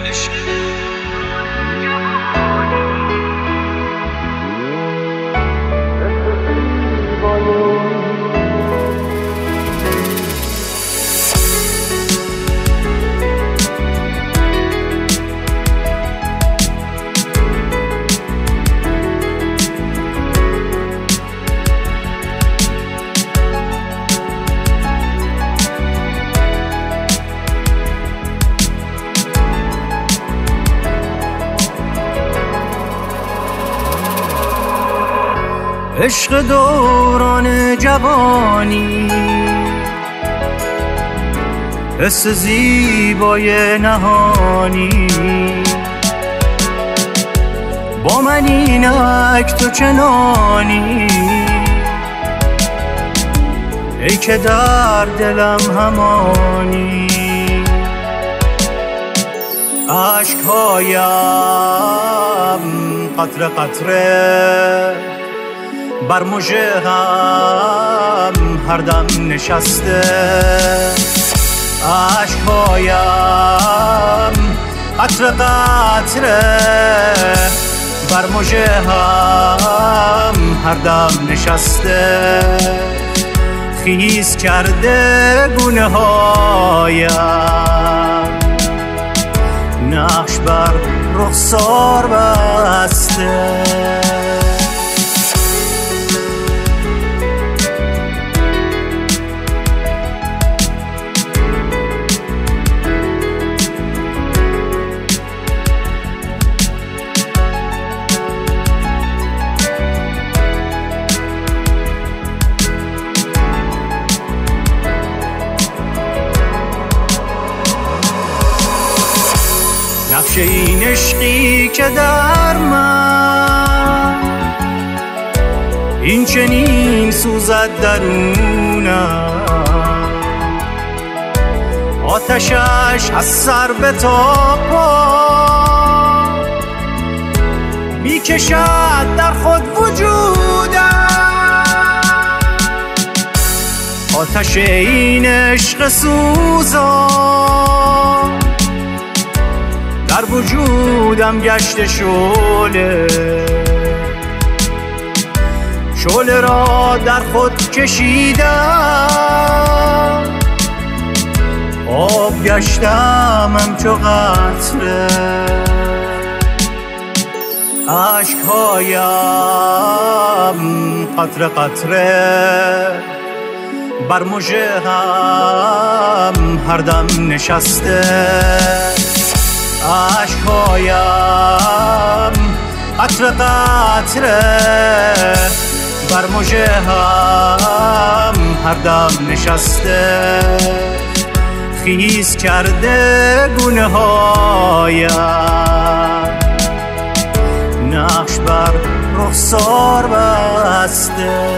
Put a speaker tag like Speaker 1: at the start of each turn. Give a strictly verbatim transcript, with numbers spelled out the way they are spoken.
Speaker 1: عشق دوران جوانی، حس زیبای نهانی، با من اینک تو چنانی، ای که در دلم همانی. عشقهایم قطره قطره بر مژه هم هر دم نشسته، عشقهایم قطره قطره بر مژه هم هر دم نشسته. خیز کرده گونه هایم نقش بر رخسار بسته. نقش این عشقی که در من این چنین سوزد درونم، آتشش از سر به تا پا می کشد در خود وجودم. آتش این عشق سوزان در وجودم گشت شعله، شعله را در خود کشیدم، آب گشتم همچو قطره. عشقهایم قطره قطره بر مژه هم هر دم نشسته، عشقهایم قطره قطره بر مژه هم هر دم نشسته. خیز کرده گونه هایم نقش بر رخسار بسته.